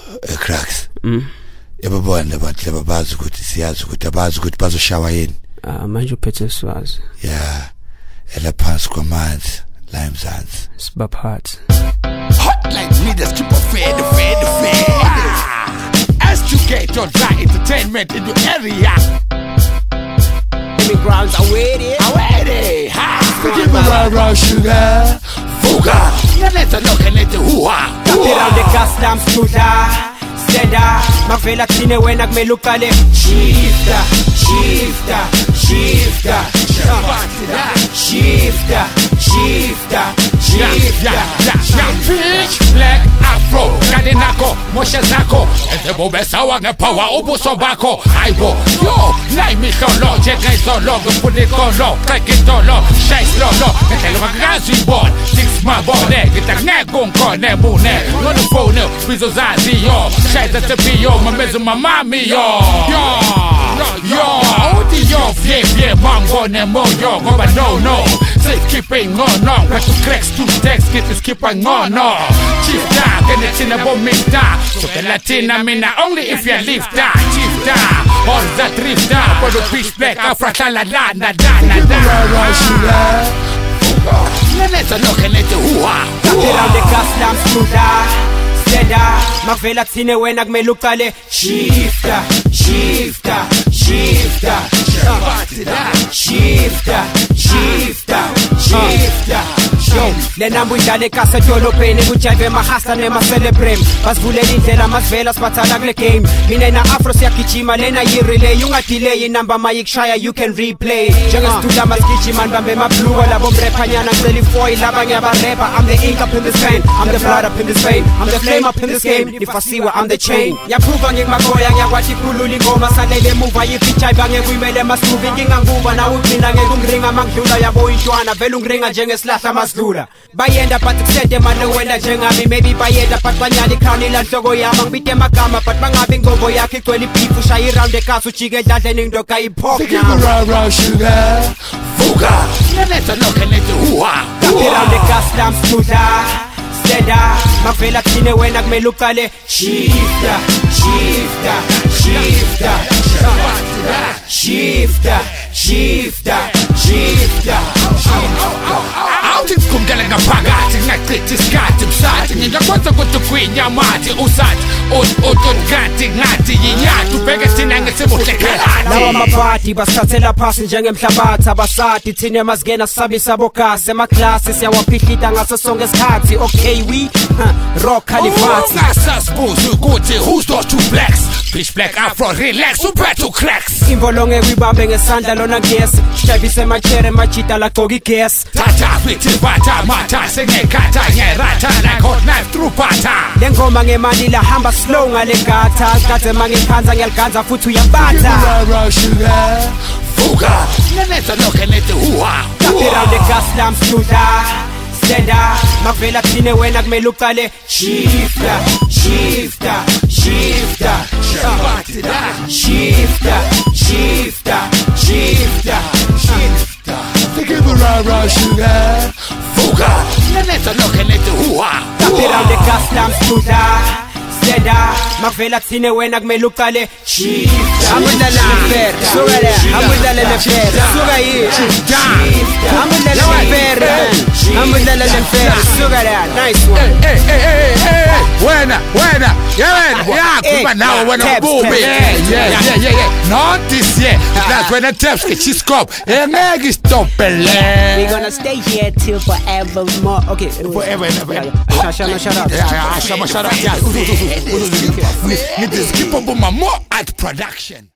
cracks. Yababona bathi babazi ukuthi siyazi ukuthi abazi ukuthi bazoshawa yini. Manje uphethe swazi. Yeah. Elaphansi kwamanzi la emzansi. Sibaphathi. Hot like leaders keep on fade. Escugate on right entertainment in the area. Grounds are ready. Give me raw sugar. Fuga. Let's look and let the hoo-ha. Around the gas lamps to Seda, mavela thine wena kumele uqale shifta. Pitch black afro, kade nako, moshe zako Ezebo besawa ngepower ubuso bako Aibo, yo, lai misholo, jeka isolo Gupuli kolo, kakitolo, shais lolo Ngetelo magazi bon, six ma bone Kita ngegung kone mune Ngono phone, bizo zazi yo Shais tepi yo, mamezu mamami yo Odi yo, fye, mango ne moyo Goba no Say keeping on, but to cracks two text Get this keeping on, Chief da, get it in a bomb da So the Latina mina only if you live da Chief da, or that drift da For the fish black, Afrata la Let's look and let the hoo-ha Around the gas lamps to Seda, mavela thine wena kumele uqale shifta. Yo, le number idale kasa dolopeni kujive mahasta nema celebrate. Basvulela indlela masivela sibathala kule game. Mina na afro siyagijima lena yirelay ungadelay number mayikushaya you can replay. Njengesitula masigijima bambe mabluwa labo mrephanyana ngicela ifoil labanye abarapper. I'm the ink up in this vein, I'm the blood up in this vein, I'm the flame up in this game. If I see what I'm the chain. Yaprova ngikumagoya ngiyakwathi kulula ingoma salele move ayiphicha ibange kuyimele masuvi nginganguba na ugcina ngekungringa mangidlula yabo intwana vela ungringa njengesihlahla masidlula. Bayenda but kusende manje wena njengami maybe bayenda but banyala ikhani la nhloko yami ngibite amagama but bangabe ingombo yakhe igcwele ibeef ushaya iround ekhasi ujike edladleni ngidoka iphop now. Give me raw sugar. Fuga. Let's look and let the hoo-ha. Around the gas lamps to Seda, mavela thine wena kumele uqale shifta. Awuthi kumdala ngaphakathi ngaqitha isikhathi msathi ngiyakwazi ukuthi kwinya mathi usathi kanti ngathi yinyathu ubheke thina ngesibuhle khalani lawa mabhadi basithathela phasi njengemhlabathi abasadi thina mazingena sisabisa abogasi emaklasi siyawaphihlita ngaso sonke isikhathi okay we rock Califati ungasasibuza ukuthi who's those two blacks Fish black afro relax uphethe cracks imvolonge kwibambe ngesandla lona ngesi shabise machere machita la gqoka igas tata bithi bata mata sengekhatha ngerata like hot knife through butter lengoma ngemali la hamba slow ngale gata kade mangikhanza ngiyaliganza futhi uyabata raw sugar fuga let's look and let the hoo-ha around the gas lamps to Seda, mavela thine wena kumele uqale shifta. Give me raw sugar. Fuga. Let's look and let the hoo-ha. Around the gas lamps to Seda, mavela thine wena kumele uqale shifta. Nice one. Wena, kuba nawe wena ububi. Yeah. Not this year. That's when the taps get his scope. Ngeke stopele. We're gonna stay here till forevermore. Okay. Forever. Shut up. Shut up. Keep on more at production.